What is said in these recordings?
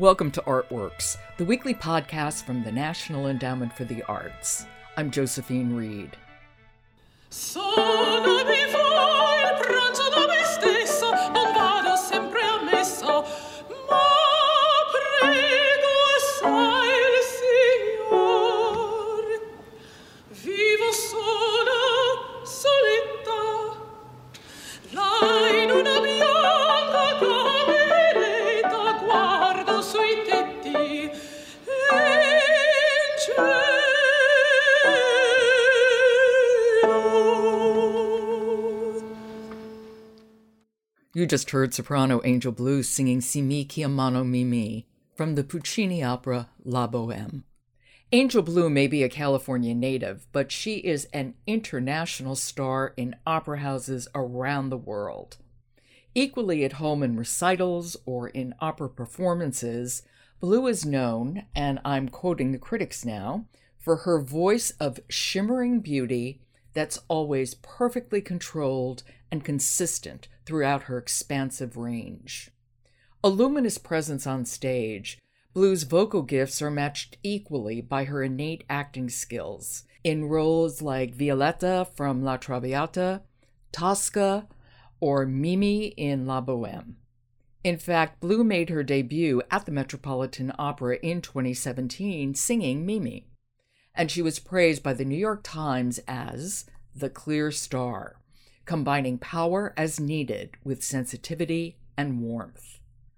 Welcome to Artworks, the weekly podcast from the National Endowment for the Arts. I'm Josephine Reed. Sono vivo il pranzo da me stesso, non vado sempre a messa, ma prego assai il Signor. Vivo sola, soletta, là in una bianca cameretta, guardo sui tetti e in cielo. You just heard soprano Angel Blue singing Si mi chiamano Mimi from the Puccini opera La Bohème. Angel Blue may be a California native, but she is an international star in opera houses around the world. Equally at home in recitals or in opera performances, Blue is known, and I'm quoting the critics now, for her voice of shimmering beauty that's always perfectly controlled and consistent throughout her expansive range. A luminous presence on stage, Blue's vocal gifts are matched equally by her innate acting skills in roles like Violetta from La Traviata, Tosca, or Mimi in La Bohème. In fact, Blue made her debut at the Metropolitan Opera in 2017 singing Mimi, and she was praised by the New York Times as the clear star, combining power as needed with sensitivity and warmth.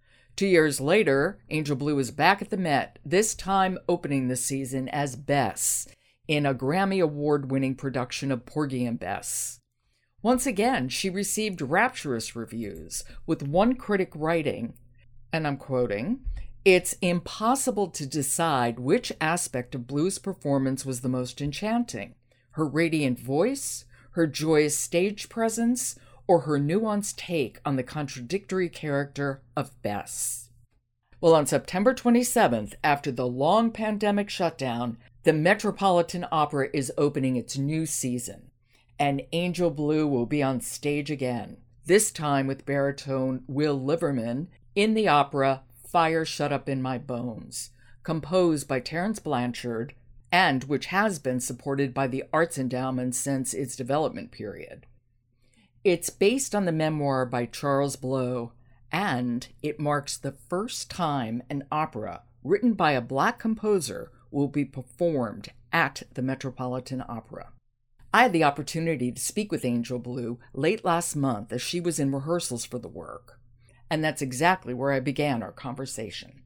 2 years later, Angel Blue is back at the Met, this time opening the season as Bess in a Grammy Award-winning production of Porgy and Bess. Once again, she received rapturous reviews, with one critic writing, and I'm quoting, "It's impossible to decide which aspect of Blue's performance was the most enchanting, her radiant voice, her joyous stage presence, or her nuanced take on the contradictory character of Bess." Well, on September 27th, after the long pandemic shutdown, the Metropolitan Opera is opening its new season, and Angel Blue will be on stage again, this time with baritone Will Liverman in the opera Fire Shut Up in My Bones, composed by Terence Blanchard, and which has been supported by the Arts Endowment since its development period. It's based on the memoir by Charles Blow, and it marks the first time an opera written by a Black composer will be performed at the Metropolitan Opera. I had the opportunity to speak with Angel Blue late last month as she was in rehearsals for the work, and that's exactly where I began our conversation.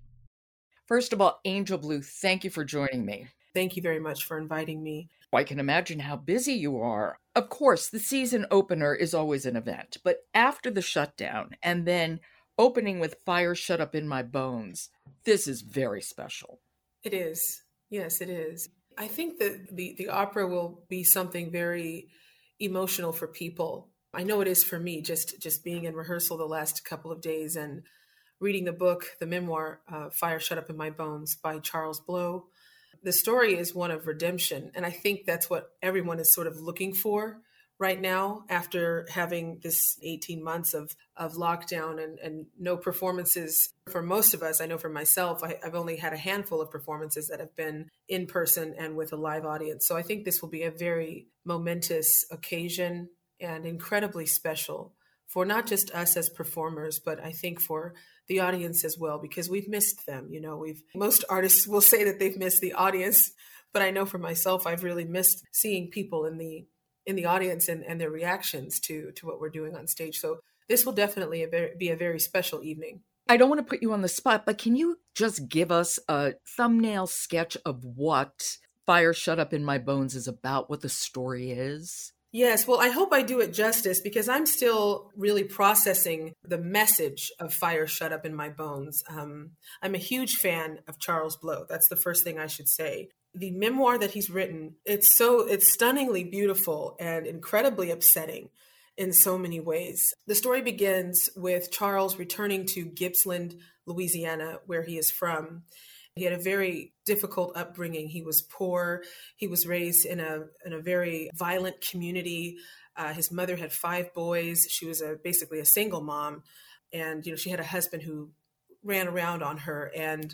First of all, Angel Blue, thank you for joining me. Thank you very much for inviting me. I can imagine how busy you are. Of course, the season opener is always an event, but after the shutdown and then opening with Fire Shut Up in My Bones, this is very special. It is. Yes, it is. I think that the opera will be something very emotional for people. I know it is for me, just being in rehearsal the last couple of days and reading the book, the memoir, Fire Shut Up in My Bones by Charles Blow. The story is one of redemption, and I think that's what everyone is sort of looking for right now after having this 18 months of lockdown and no performances. For most of us, I know for myself, I've only had a handful of performances that have been in person and with a live audience. So I think this will be a very momentous occasion and incredibly special for not just us as performers, but I think for the audience as well, because we've missed them. You know, most artists will say that they've missed the audience, but I know for myself, I've really missed seeing people in the audience and their reactions to what we're doing on stage. So this will definitely be a very special evening. I don't want to put you on the spot, but can you just give us a thumbnail sketch of what Fire Shut Up in My Bones is about, what the story is? Yes, well, I hope I do it justice because I'm still really processing the message of Fire Shut Up in My Bones. I'm a huge fan of Charles Blow. That's the first thing I should say. The memoir that he's written, it's stunningly beautiful and incredibly upsetting in so many ways. The story begins with Charles returning to Gippsland, Louisiana, where he is from. He had a very difficult upbringing. He was poor. He was raised in a very violent community. His mother had 5 boys. She was basically a single mom. And, she had a husband who ran around on her, and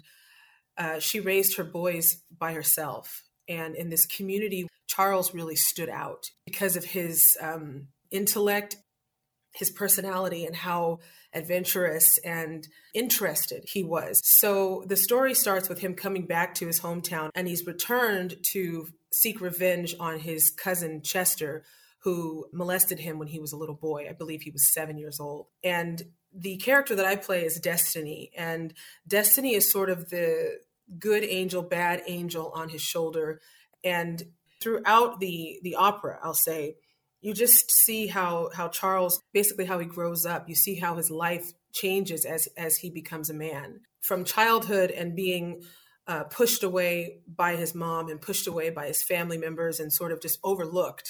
she raised her boys by herself. And in this community, Charles really stood out because of his intellect, his personality, and how adventurous and interested he was. So the story starts with him coming back to his hometown, and he's returned to seek revenge on his cousin Chester, who molested him when he was a little boy. I believe he was 7 years old. And the character that I play is Destiny, and Destiny is sort of the good angel, bad angel on his shoulder. And throughout the opera, I'll say, you just see how Charles, basically how he grows up. You see how his life changes as he becomes a man. From childhood and being pushed away by his mom and pushed away by his family members and sort of just overlooked,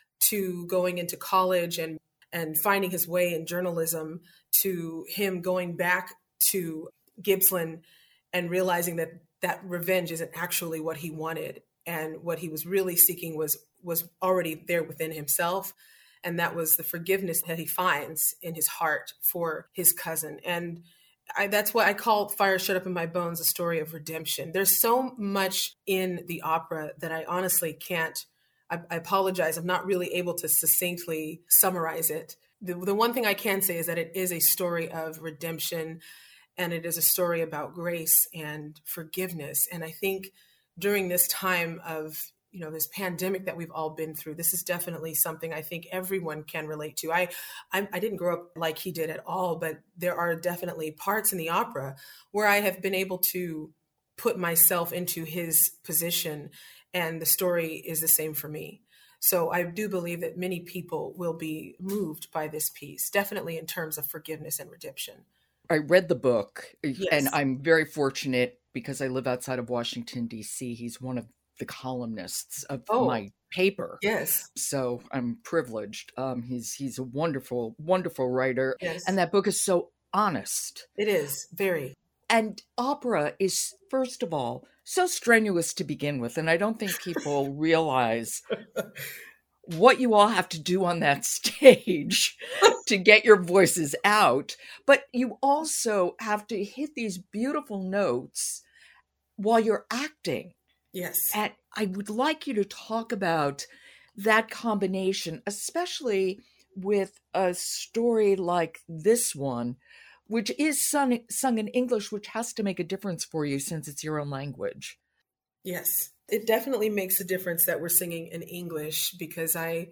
to going into college and finding his way in journalism, to him going back to Gippsland and realizing that revenge isn't actually what he wanted. And what he was really seeking was already there within himself. And that was the forgiveness that he finds in his heart for his cousin. And that's why I call Fire Shut Up in My Bones a story of redemption. There's so much in the opera that I honestly can't, I apologize, I'm not really able to succinctly summarize it. The one thing I can say is that it is a story of redemption, and it is a story about grace and forgiveness. And I think during this time of, this pandemic that we've all been through, this is definitely something I think everyone can relate to. I didn't grow up like he did at all, but there are definitely parts in the opera where I have been able to put myself into his position, and the story is the same for me. So I do believe that many people will be moved by this piece, definitely in terms of forgiveness and redemption. I read the book, and Yes. I'm very fortunate because I live outside of Washington, D.C. He's one of the columnists of Oh, my paper. yes. So I'm privileged. He's a wonderful, wonderful writer. Yes. And that book is so honest. It is, very. And opera is, first of all, so strenuous to begin with. And I don't think people realize what you all have to do on that stage to get your voices out. But you also have to hit these beautiful notes while you're acting. Yes. And I would like you to talk about that combination, especially with a story like this one, which is sung in English, which has to make a difference for you since it's your own language. Yes. It definitely makes a difference that we're singing in English, because I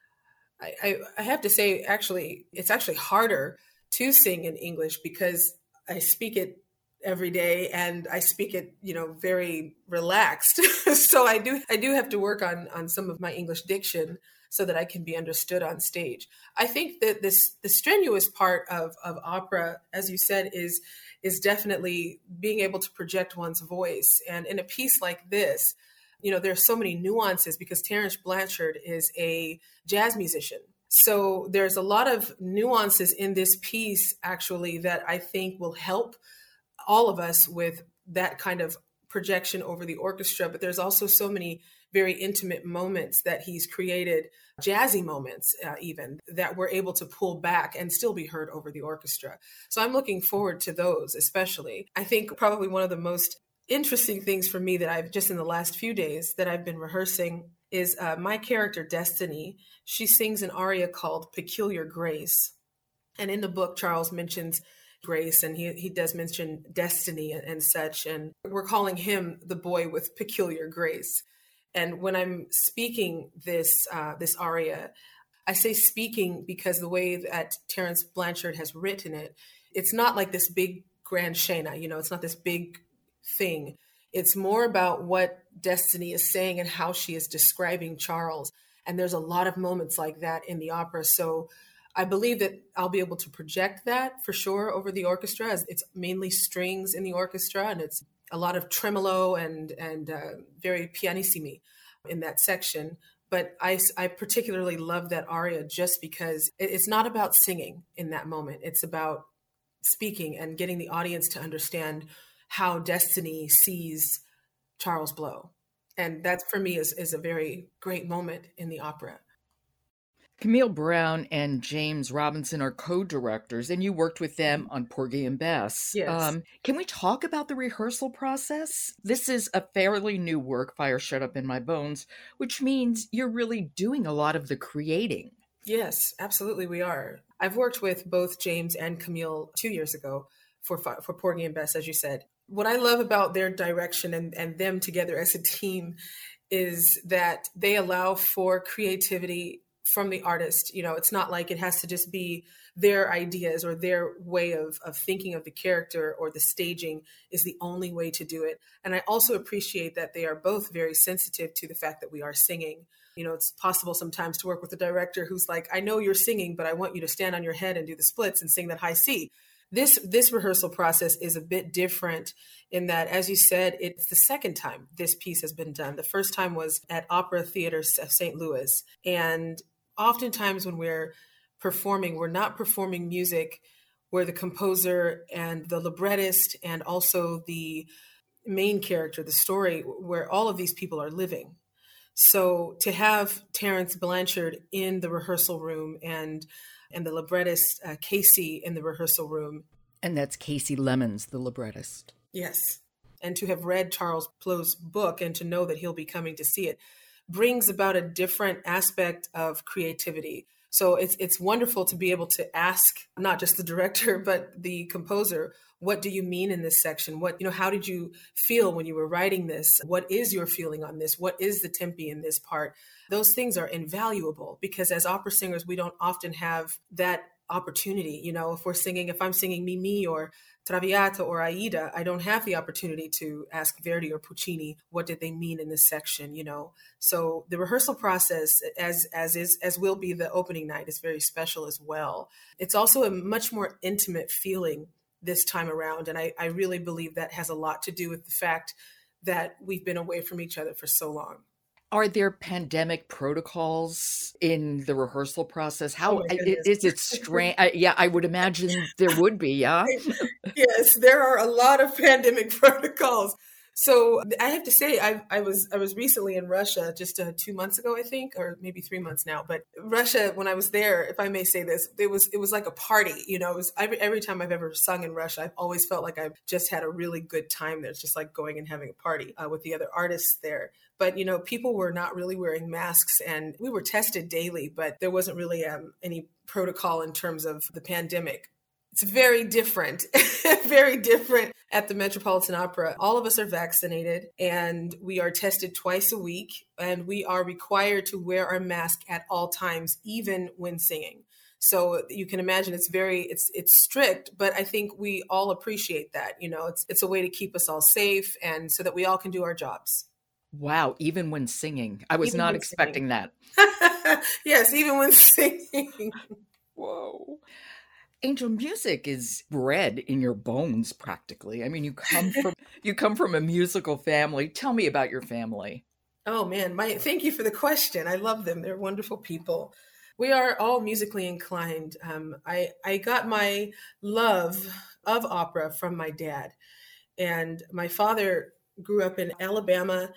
have to say, actually, it's actually harder to sing in English because I speak it every day and I speak it, very relaxed. So I do have to work on some of my English diction so that I can be understood on stage. I think that the strenuous part of opera, as you said, is definitely being able to project one's voice. And in a piece like this, there's so many nuances because Terence Blanchard is a jazz musician. So there's a lot of nuances in this piece, actually, that I think will help all of us with that kind of projection over the orchestra. But there's also so many very intimate moments that he's created, jazzy moments even, that we're able to pull back and still be heard over the orchestra. So I'm looking forward to those, especially. I think probably one of the most interesting things for me that I've just in the last few days that I've been rehearsing is my character, Destiny. She sings an aria called Peculiar Grace. And in the book, Charles mentions grace, and he does mention destiny and such. And we're calling him the boy with peculiar grace. And when I'm speaking this aria, I say speaking because the way that Terence Blanchard has written it, it's not like this big grand scena, it's not this big thing. It's more about what Destiny is saying and how she is describing Charles. And there's a lot of moments like that in the opera. So I believe that I'll be able to project that for sure over the orchestra, as it's mainly strings in the orchestra, and it's a lot of tremolo and very pianissimi in that section. But I particularly love that aria just because it's not about singing in that moment. It's about speaking and getting the audience to understand how Destiny sees Charles Blow. And that for me is a very great moment in the opera. Camille Brown and James Robinson are co-directors, and you worked with them on Porgy and Bess. Yes. Can we talk about the rehearsal process? This is a fairly new work, Fire Shut Up in My Bones, which means you're really doing a lot of the creating. Yes, absolutely, we are. I've worked with both James and Camille 2 years ago for Porgy and Bess, as you said. What I love about their direction and them together as a team is that they allow for creativity from the artist. You know, it's not like it has to just be their ideas or their way of thinking of the character, or the staging is the only way to do it. And I also appreciate that they are both very sensitive to the fact that we are singing. You know, it's possible sometimes to work with a director who's like, I know you're singing, but I want you to stand on your head and do the splits and sing that high C. This rehearsal process is a bit different in that, as you said, it's the second time this piece has been done. The first time was at Opera Theater of St. Louis. And oftentimes when we're performing, we're not performing music where the composer and the librettist and also the main character, the story, where all of these people are living. So to have Terence Blanchard in the rehearsal room and the librettist Casey in the rehearsal room. And that's Casey Lemons, the librettist. Yes. And to have read Charles Plow's book and to know that he'll be coming to see it brings about a different aspect of creativity. So it's wonderful to be able to ask not just the director, but the composer, what do you mean in this section? How did you feel when you were writing this? What is your feeling on this? What is the tempi in this part? Those things are invaluable because as opera singers, we don't often have that opportunity. You know, if I'm singing Mimi or Traviata or Aida, I don't have the opportunity to ask Verdi or Puccini, what did they mean in this section, you know? So the rehearsal process, as will be the opening night, is very special as well. It's also a much more intimate feeling this time around. And I really believe that has a lot to do with the fact that we've been away from each other for so long. Are there pandemic protocols in the rehearsal process? Oh How my goodness. is it strange? Yeah, I would imagine there would be, yeah? Yes, there are a lot of pandemic protocols. So I have to say, I was recently in Russia just 2 months ago, I think, or maybe 3 months now. But Russia, when I was there, if I may say this, it was like a party. You know, it was every time I've ever sung in Russia, I've always felt like I've just had a really good time there. It's just like going and having a party with the other artists there. But, you know, people were not really wearing masks and we were tested daily, but there wasn't really any protocol in terms of the pandemic. It's very different, very different at the Metropolitan Opera. All of us are vaccinated and we are tested twice a week and we are required to wear our mask at all times, even when singing. So you can imagine it's strict, but I think we all appreciate that. You know, it's a way to keep us all safe and so that we all can do our jobs. Wow, even when singing. I was Even not when expecting that. Yes, even when singing. Whoa. Angel, music is bred in your bones practically. I mean, you come from a musical family. Tell me about your family. Oh man, thank you for the question. I love them. They're wonderful people. We are all musically inclined. I got my love of opera from my dad, and my father grew up in Alabama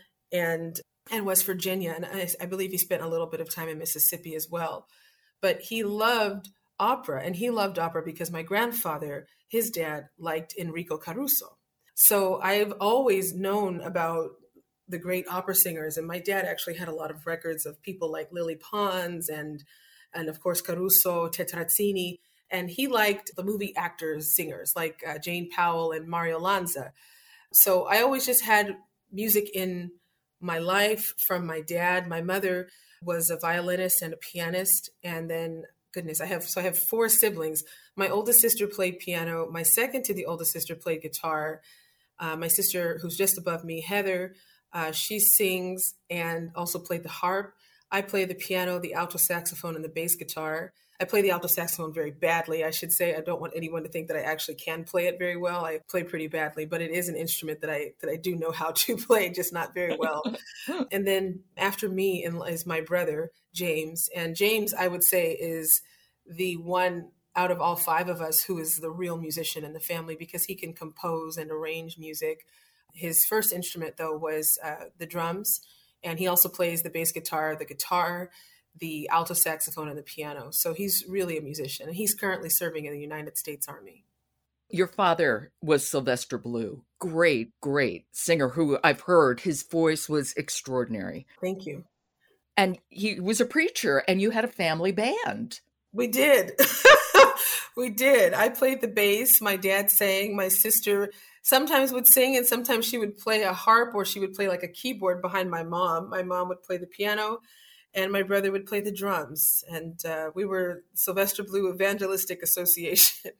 and West Virginia, and I believe he spent a little bit of time in Mississippi as well. But he loved opera, and he loved opera because my grandfather, his dad, liked Enrico Caruso. So I've always known about the great opera singers, and my dad actually had a lot of records of people like Lily Pons and of course Caruso, Tetrazzini, and he liked the movie actors, singers like Jane Powell and Mario Lanza. So I always just had music in my life from my dad. My mother was a violinist and a pianist. And then, goodness, I have 4 siblings. My oldest sister played piano. My second to the oldest sister played guitar. My sister, who's just above me, Heather, she sings and also played the harp. I play the piano, the alto saxophone, and the bass guitar. I play the alto saxophone very badly, I should say. I don't want anyone to think that I actually can play it very well. I play pretty badly, but it is an instrument that I do know how to play, just not very well. And then after me is my brother, James. And James, I would say, is the one out of all 5 of us who is the real musician in the family because he can compose and arrange music. His first instrument, though, was the drums. And he also plays the bass guitar, the guitar, the alto saxophone and the piano. So he's really a musician, and he's currently serving in the United States Army. Your father was Sylvester Blue. Great, great singer who I've heard his voice was extraordinary. Thank you. And he was a preacher, and you had a family band. We did. We did. I played the bass. My dad sang. My sister sometimes would sing, and sometimes she would play a harp, or she would play like a keyboard behind my mom. My mom would play the piano, and my brother would play the drums. And we were Sylvester Blue Evangelistic Association.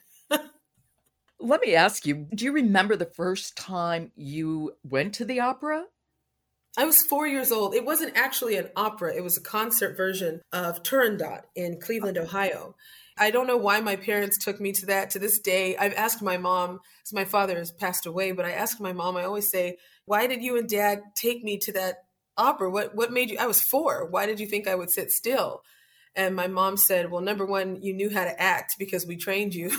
Let me ask you, do you remember the first time you went to the opera? I was 4 years old. It wasn't actually an opera. It was a concert version of Turandot in Cleveland, Ohio. I don't know why my parents took me to that. To this day, I've asked my mom, because my father has passed away, but I asked my mom, I always say, why did you and dad take me to that opera? What made you, I was 4. Why did you think I would sit still? And my mom said, well, number one, you knew how to act because we trained you.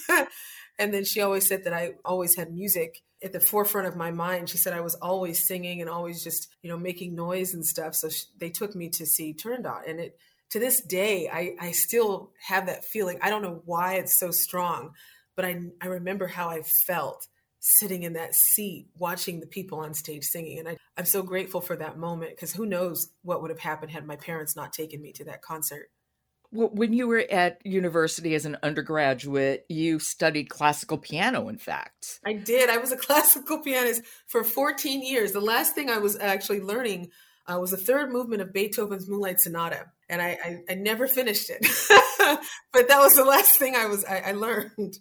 And then she always said that I always had music at the forefront of my mind. She said I was always singing and always just, making noise and stuff. So they took me to see Turandot. And to this day, I still have that feeling. I don't know why it's so strong, but I remember how I felt sitting in that seat, watching the people on stage singing. And I'm so grateful for that moment, because who knows what would have happened had my parents not taken me to that concert. When you were at university as an undergraduate, you studied classical piano, in fact. I did. I was a classical pianist for 14 years. The last thing I was actually learning was the third movement of Beethoven's Moonlight Sonata. And I never finished it. But that was the last thing I learned.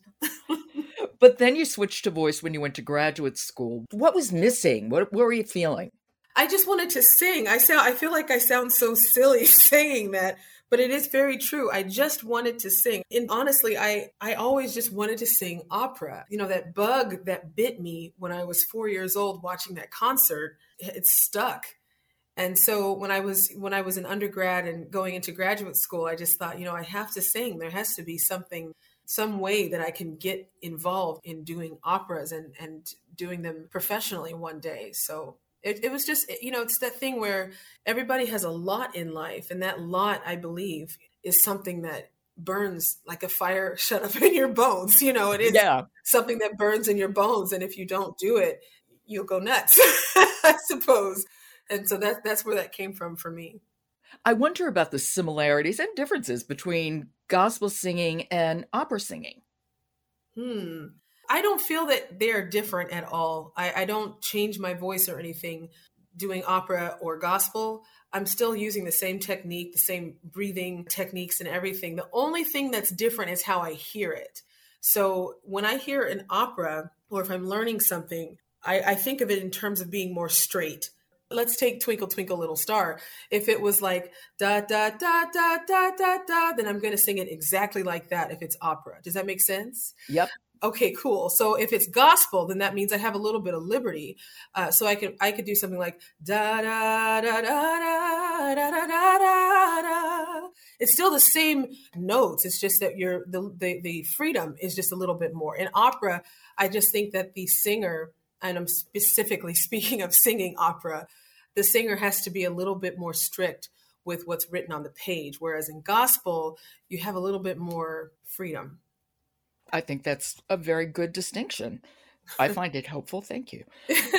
But then you switched to voice when you went to graduate school. What was missing? What were you feeling? I just wanted to sing. I feel like I sound so silly saying that, but it is very true. I just wanted to sing. And honestly, I always just wanted to sing opera. That bug that bit me when I was 4 years old watching that concert, it stuck. And so when I was an undergrad and going into graduate school, I just thought, I have to sing. There has to be some way that I can get involved in doing operas and doing them professionally one day. So it was just, it's that thing where everybody has a lot in life. And that lot, I believe, is something that burns like a fire shut up in your bones. It is something that burns in your bones. And if you don't do it, you'll go nuts, I suppose. And so that's where that came from for me. I wonder about the similarities and differences between gospel singing and opera singing. I don't feel that they're different at all. I don't change my voice or anything doing opera or gospel. I'm still using the same technique, the same breathing techniques and everything. The only thing that's different is how I hear it. So when I hear an opera, or if I'm learning something, I think of it in terms of being more straight. Let's take Twinkle, Twinkle, Little Star. If it was like da, da, da, da, da, da, da, then I'm going to sing it exactly like that if it's opera. Does that make sense? Yep. Okay, cool. So if it's gospel, then that means I have a little bit of liberty. So I could do something like da, da, da, da, da, da, da, da, da, da. It's still the same notes. It's just that the freedom is just a little bit more. In opera, I just think that the singer, and I'm specifically speaking of singing opera, the singer has to be a little bit more strict with what's written on the page. Whereas in gospel, you have a little bit more freedom. I think that's a very good distinction. I find it helpful. Thank you.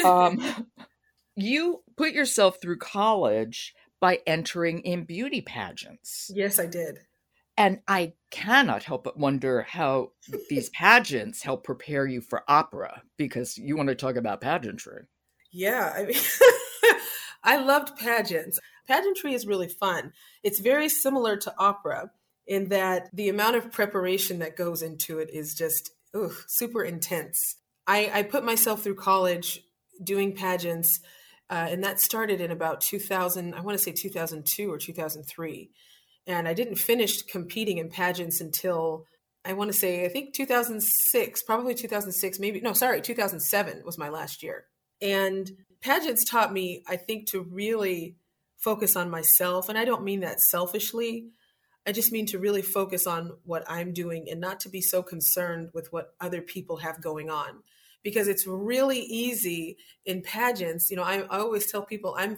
You put yourself through college by entering in beauty pageants. Yes, I did. And I cannot help but wonder how these pageants help prepare you for opera, because you want to talk about pageantry. Yeah, I loved pageants. Pageantry is really fun. It's very similar to opera in that the amount of preparation that goes into it is just super intense. I put myself through college doing pageants, and that started in about 2000, I want to say 2002 or 2003. And I didn't finish competing in pageants until, I think 2006, probably 2006, 2007 was my last year. And pageants taught me, I think, to really focus on myself. And I don't mean that selfishly. I just mean to really focus on what I'm doing and not to be so concerned with what other people have going on. because it's really easy in pageants. I always tell people I'm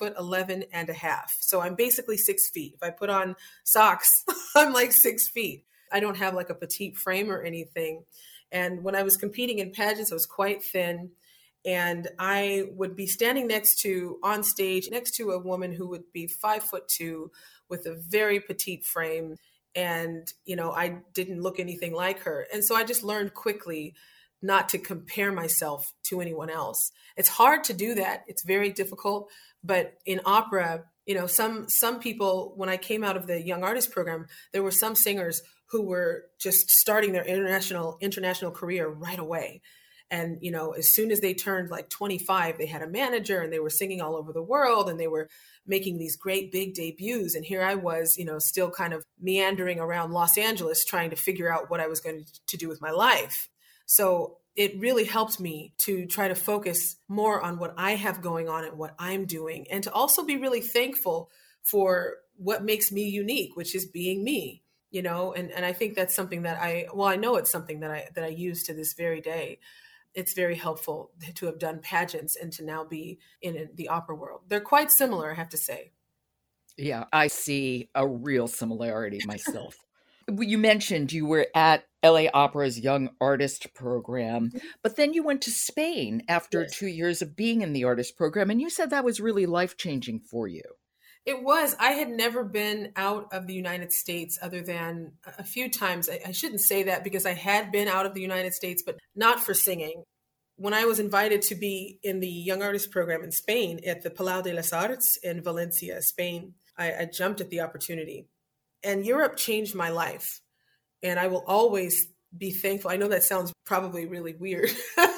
5'11.5". So I'm basically 6 feet. If I put on socks, I'm like 6 feet. I don't have like a petite frame or anything. And when I was competing in pageants, I was quite thin. And I would be standing on stage next to a woman who would be 5'2" with a very petite frame. And, I didn't look anything like her. And so I just learned quickly not to compare myself to anyone else. It's hard to do that. It's very difficult. But in opera, some people, when I came out of the Young Artist program, there were some singers who were just starting their international career right away. And, as soon as they turned like 25, they had a manager and they were singing all over the world and they were making these great big debuts. And here I was, still kind of meandering around Los Angeles trying to figure out what I was going to do with my life. So it really helped me to try to focus more on what I have going on and what I'm doing, and to also be really thankful for what makes me unique, which is being me, and I think that's something that I know it's something that I use to this very day. It's very helpful to have done pageants and to now be in the opera world. They're quite similar, I have to say. Yeah, I see a real similarity myself. You mentioned you were at LA Opera's Young Artist program, but then you went to Spain after Yes. 2 years of being in the artist program, and you said that was really life-changing for you. It was. I had never been out of the United States other than a few times. I shouldn't say that because I had been out of the United States, but not for singing. When I was invited to be in the Young Artist program in Spain at the Palau de las Arts in Valencia, Spain, I jumped at the opportunity. And Europe changed my life. And I will always be thankful. I know that sounds probably really weird,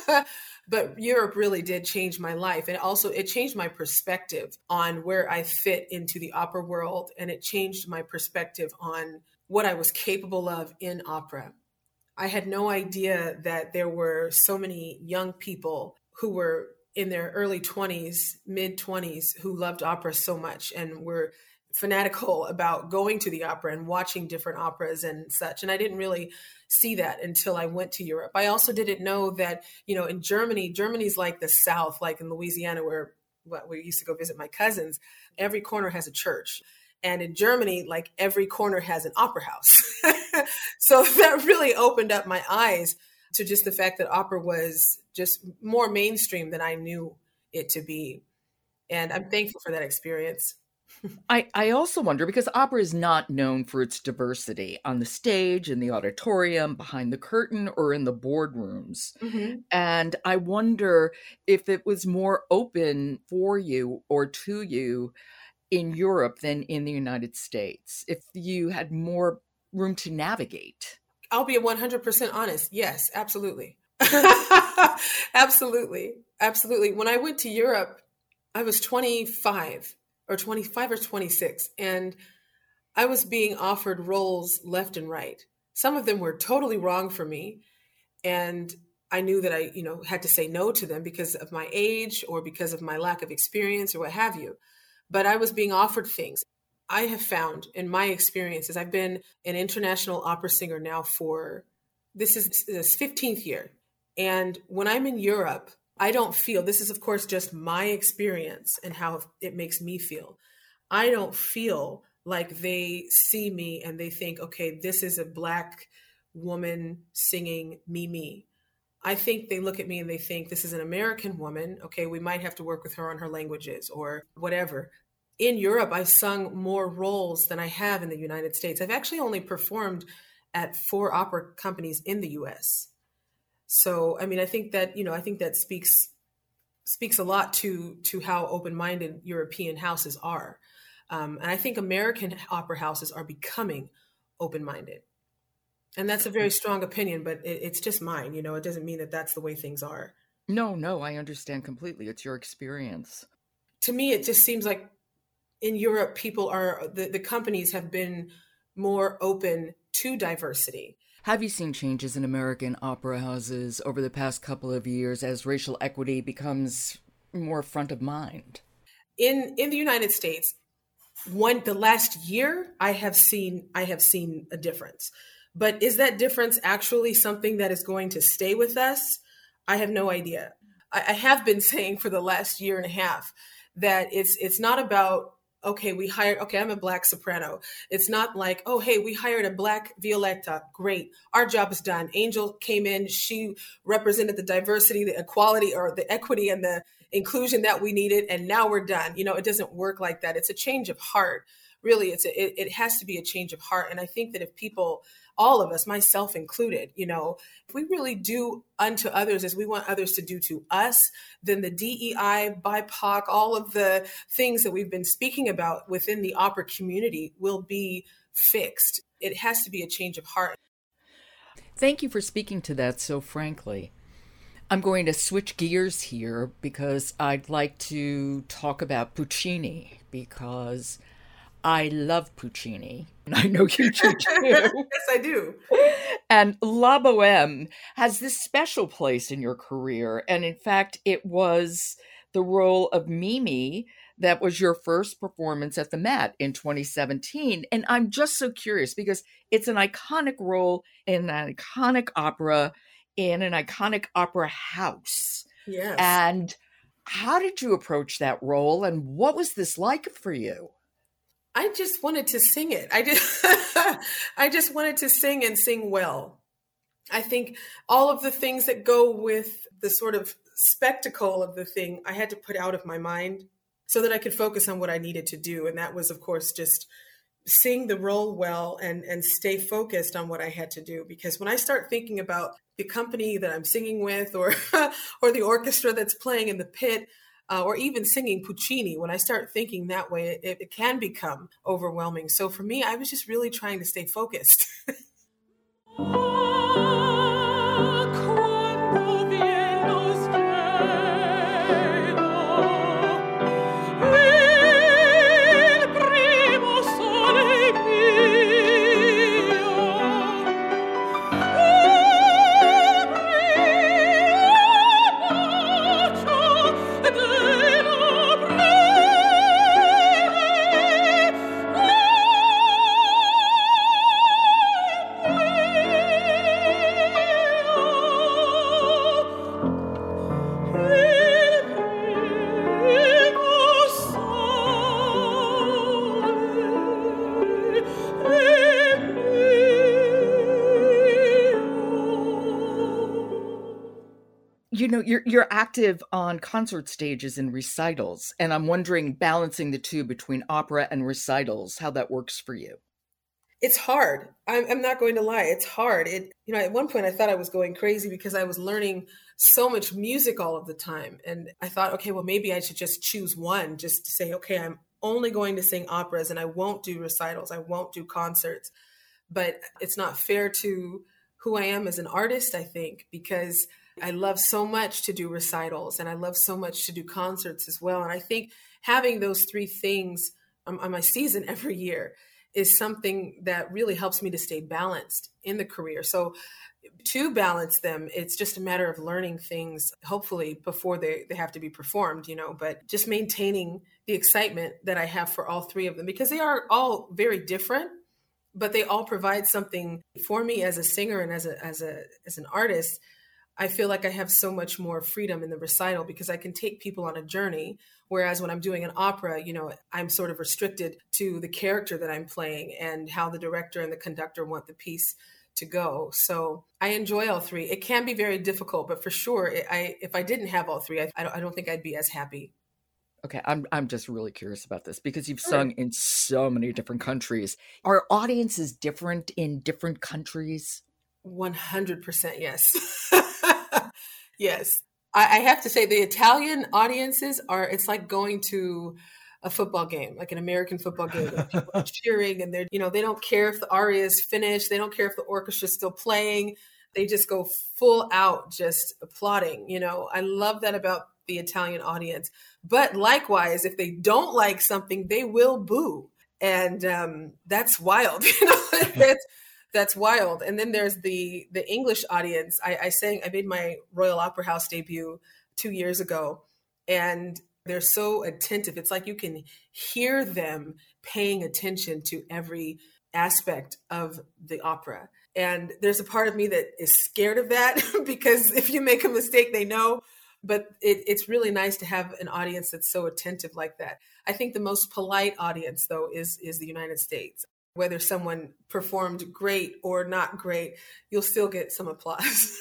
but Europe really did change my life. And also it changed my perspective on where I fit into the opera world. And it changed my perspective on what I was capable of in opera. I had no idea that there were so many young people who were in their early 20s, mid 20s, who loved opera so much and were fanatical about going to the opera and watching different operas and such. And I didn't really see that until I went to Europe. I also didn't know that, in Germany's like the South, like in Louisiana, where we used to go visit my cousins. Every corner has a church. And in Germany, like every corner has an opera house. So that really opened up my eyes to just the fact that opera was just more mainstream than I knew it to be. And I'm thankful for that experience. I also wonder, because opera is not known for its diversity on the stage, in the auditorium, behind the curtain, or in the boardrooms. Mm-hmm. And I wonder if it was more open for you or to you in Europe than in the United States, if you had more room to navigate. I'll be 100% honest. Yes, absolutely. Absolutely. Absolutely. When I went to Europe, I was 25 or 26, and I was being offered roles left and right. Some of them were totally wrong for me. And I knew that I, had to say no to them because of my age or because of my lack of experience or what have you. But I was being offered things. I have found in my experiences, I've been an international opera singer now this is this 15th year. And when I'm in Europe, I don't feel, this is of course just my experience and how it makes me feel. I don't feel like they see me and they think, okay, this is a Black woman singing me. I think they look at me and they think this is an American woman. Okay, we might have to work with her on her languages or whatever. In Europe, I've sung more roles than I have in the United States. I've actually only performed at 4 opera companies in the US. So, I mean, I think that speaks a lot to how open-minded European houses are. And I think American opera houses are becoming open-minded. And that's a very strong opinion, but it's just mine. It doesn't mean that that's the way things are. No, I understand completely. It's your experience. To me, it just seems like in Europe, the companies have been more open to diversity. Have you seen changes in American opera houses over the past couple of years as racial equity becomes more front of mind? In the United States, the last year, I have seen a difference. But is that difference actually something that is going to stay with us? I have no idea. I have been saying for the last year and a half that it's not about, okay, I'm a Black soprano. It's not like, oh, hey, we hired a Black Violetta. Great. Our job is done. Angel came in. She represented the diversity, the equality, or the equity and the inclusion that we needed. And now we're done. It doesn't work like that. It's a change of heart. Really, it has to be a change of heart. And I think that if people, all of us, myself included, if we really do unto others as we want others to do to us, then the DEI, BIPOC, all of the things that we've been speaking about within the opera community will be fixed. It has to be a change of heart. Thank you for speaking to that so frankly. I'm going to switch gears here because I'd like to talk about Puccini, because I love Puccini, and I know you do too. Yes, I do. And La Boheme has this special place in your career. And in fact, it was the role of Mimi that was your first performance at the Met in 2017. And I'm just so curious because it's an iconic role in an iconic opera in an iconic opera house. Yes. And how did you approach that role, and what was this like for you? I just wanted to sing it. I just wanted to sing and sing well. I think all of the things that go with the sort of spectacle of the thing, I had to put out of my mind so that I could focus on what I needed to do. And that was, of course, just sing the role well and stay focused on what I had to do. Because when I start thinking about the company that I'm singing with, or the orchestra that's playing in the pit, or even singing Puccini, when I start thinking that way, it can become overwhelming. So for me, I was just really trying to stay focused. You're active on concert stages and recitals, and I'm wondering, balancing the two between opera and recitals, how that works for you. It's hard. I'm not going to lie. It's hard. At one point I thought I was going crazy because I was learning so much music all of the time. And I thought, okay, well, maybe I should just choose one, just to say, okay, I'm only going to sing operas and I won't do recitals. I won't do concerts. But it's not fair to who I am as an artist, I think, because I love so much to do recitals and I love so much to do concerts as well. And I think having those three things on my season every year is something that really helps me to stay balanced in the career. So to balance them, it's just a matter of learning things, hopefully before they have to be performed, but just maintaining the excitement that I have for all three of them, because they are all very different, but they all provide something for me as a singer and as an artist. I feel like I have so much more freedom in the recital because I can take people on a journey. Whereas when I'm doing an opera, I'm sort of restricted to the character that I'm playing and how the director and the conductor want the piece to go. So I enjoy all three. It can be very difficult, but for sure, if I didn't have all three, I don't think I'd be as happy. Okay, I'm just really curious about this because you've sung in so many different countries. Are audiences different in different countries? 100% yes. Yes. I have to say the Italian audiences it's like going to a football game, like an American football game. People are cheering and they don't care if the aria is finished. They don't care if the orchestra is still playing. They just go full out, just applauding. I love that about the Italian audience. But likewise, if they don't like something, they will boo. And that's wild. That's wild. And then there's the English audience. I made my Royal Opera House debut 2 years ago, and they're so attentive. It's like you can hear them paying attention to every aspect of the opera. And there's a part of me that is scared of that because if you make a mistake, they know. But it's really nice to have an audience that's so attentive like that. I think the most polite audience, though, is the United States. Whether someone performed great or not great, you'll still get some applause.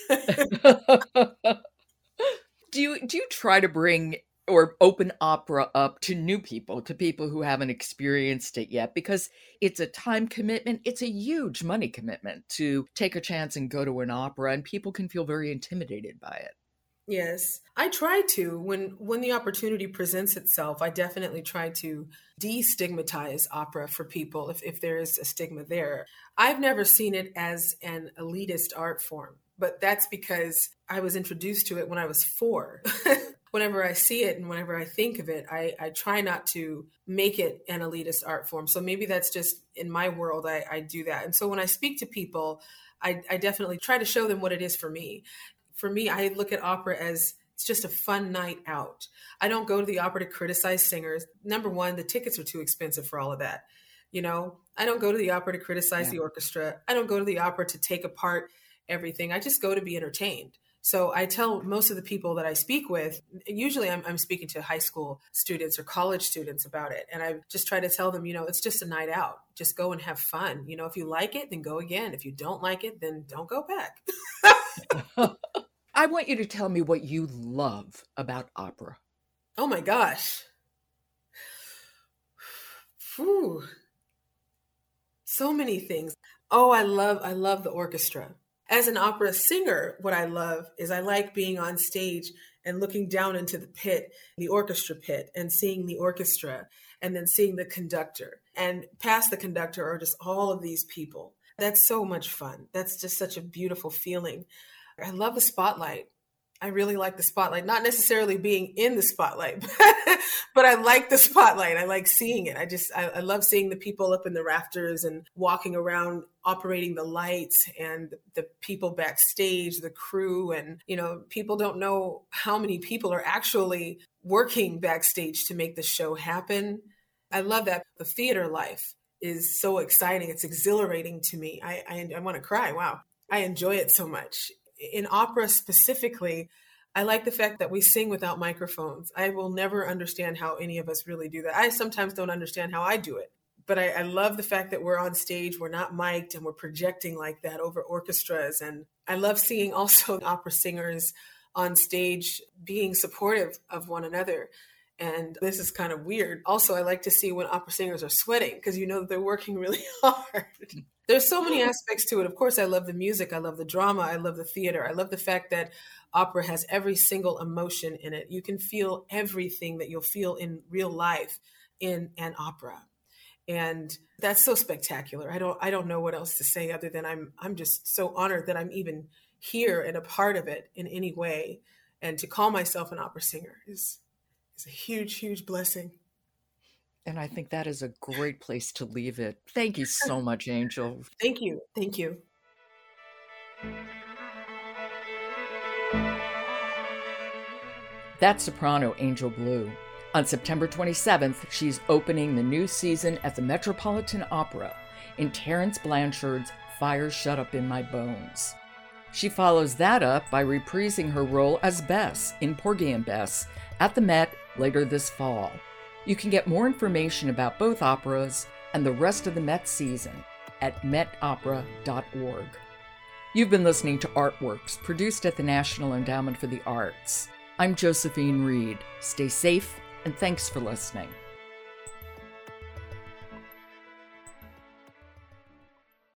Do you try to bring or open opera up to new people, to people who haven't experienced it yet? Because it's a time commitment. It's a huge money commitment to take a chance and go to an opera, and people can feel very intimidated by it. Yes, I try to. When the opportunity presents itself, I definitely try to destigmatize opera for people if there is a stigma there. I've never seen it as an elitist art form, but that's because I was introduced to it when I was 4. Whenever I see it and whenever I think of it, I try not to make it an elitist art form. So maybe that's just in my world, I do that. And so when I speak to people, I definitely try to show them what it is for me. For me, I look at opera as it's just a fun night out. I don't go to the opera to criticize singers. Number one, the tickets are too expensive for all of that. I don't go to the opera to criticize the orchestra. I don't go to the opera to take apart everything. I just go to be entertained. So I tell most of the people that I speak with, usually I'm speaking to high school students or college students about it. And I just try to tell them, it's just a night out. Just go and have fun. If you like it, then go again. If you don't like it, then don't go back. I want you to tell me what you love about opera. Oh my gosh. Whew. So many things. Oh, I love the orchestra. As an opera singer, what I love is I like being on stage and looking down into the pit, the orchestra pit, and seeing the orchestra, and then seeing the conductor. And past the conductor are just all of these people. That's so much fun. That's just such a beautiful feeling. I love the spotlight. I really like the spotlight, not necessarily being in the spotlight, but I like the spotlight. I like seeing it. I love seeing the people up in the rafters and walking around, operating the lights, and the people backstage, the crew. And, people don't know how many people are actually working backstage to make the show happen. I love that. The theater life is so exciting. It's exhilarating to me. I want to cry. Wow. I enjoy it so much. In opera specifically, I like the fact that we sing without microphones. I will never understand how any of us really do that. I sometimes don't understand how I do it, but I love the fact that we're on stage, we're not mic'd, and we're projecting like that over orchestras. And I love seeing also opera singers on stage being supportive of one another. And this is kind of weird. Also, I like to see when opera singers are sweating because that they're working really hard. There's so many aspects to it. Of course, I love the music. I love the drama. I love the theater. I love the fact that opera has every single emotion in it. You can feel everything that you'll feel in real life in an opera. And that's so spectacular. I don't know what else to say other than I'm just so honored that I'm even here and a part of it in any way. And to call myself an opera singer is a huge, huge blessing. And I think that is a great place to leave it. Thank you so much, Angel. Thank you. Thank you. That's soprano Angel Blue. On September 27th, she's opening the new season at the Metropolitan Opera in Terence Blanchard's Fire Shut Up in My Bones. She follows that up by reprising her role as Bess in Porgy and Bess at the Met later this fall. You can get more information about both operas and the rest of the Met season at metopera.org. You've been listening to Artworks, produced at the National Endowment for the Arts. I'm Josephine Reed. Stay safe, and thanks for listening.